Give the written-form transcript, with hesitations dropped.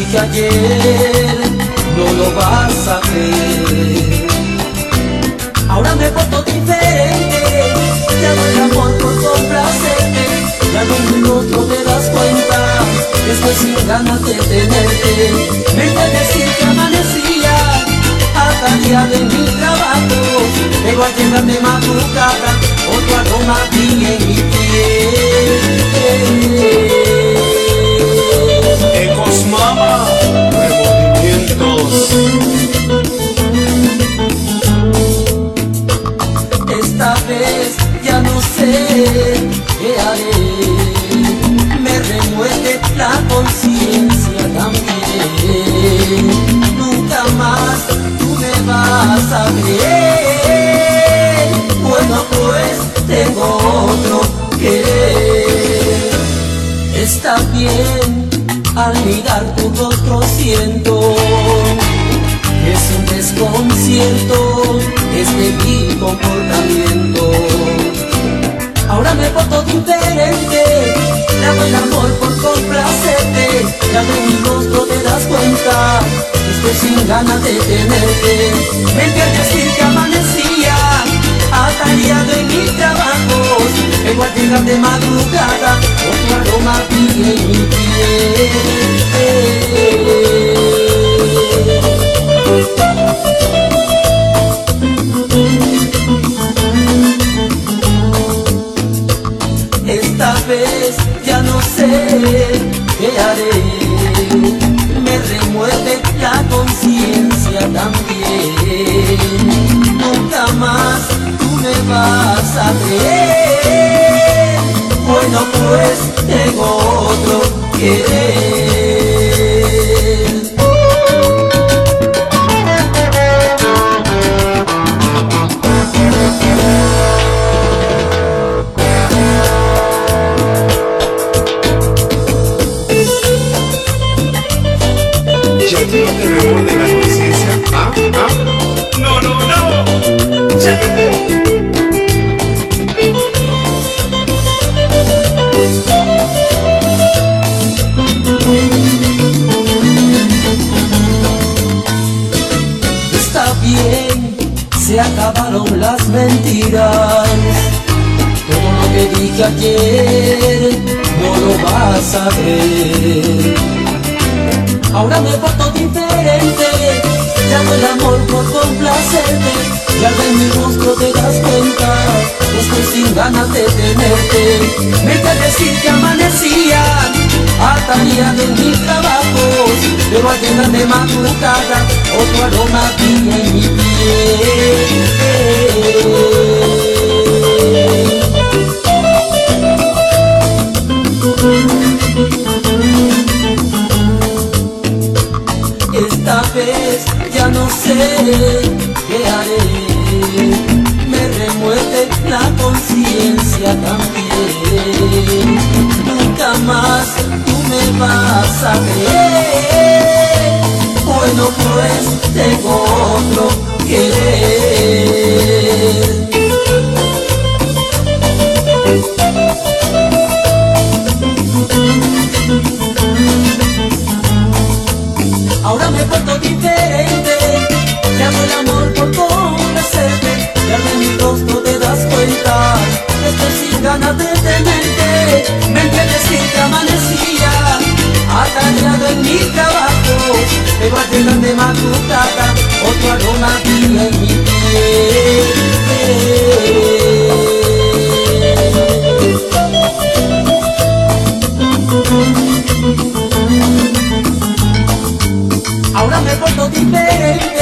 dije ayer, no lo vas a creer. Ahora me porto diferente, ya no hay amor por complacerte. Ya no en mi rostro te das cuenta, estoy sin ganas de tenerte. Me puedes decir que amanecía atareado en mi trabajo, pero al llegar de madrugada otro aroma brilla en mi piel. Ecos Mama, Remordimientos. Esta vez ya no sé qué haré, me remueve la conciencia también. Nunca más tú me vas a ver. Bueno, pues tengo otro querer. Está bien, al mirar tu rostro siento que es un desconcierto este mi comportamiento. Ahora me porto diferente, te hago el amor por complacerte. Ya de mi rostro te das cuenta, estoy sin ganas de tenerte. Me entiendes decir que amanecía atareado en mis trabajos, pero al llegar de madrugada otro aroma brilla en mi piel. Esta vez ya no sé qué haré, me remueve la conciencia también. Nunca más tú me vas a creer. Bueno, pues tengo otro querer. ¿Ya te remuerde la conciencia? ¿Ah? ¿Ah? ¡No, no, no! ¡Ya! Está bien, se acabaron las mentiras. Todo lo que dije ayer no lo vas a ver. Ahora me porto diferente, ya no el amor por complacerte. Ya de mi rostro te das cuenta, estoy sin ganas de tenerte. Me puedes decir que amanecía atareado en mis trabajos, pero al llegar de madrugada otro aroma brilla en mi piel. Esta vez ya no sé qué haré, me remueve la conciencia también. Nunca más tú me vas a creer. Bueno, pues tengo otro querer. Ahora me porto diferente, te hago el amor por complacerte. Ya de mi rostro te das cuenta, estoy sin ganas de tenerte. Me entiendes decir que amanecía atareado en mi trabajo, pero al llegar de madrugada otro aroma brilla en mi piel. Ahora me porto diferente,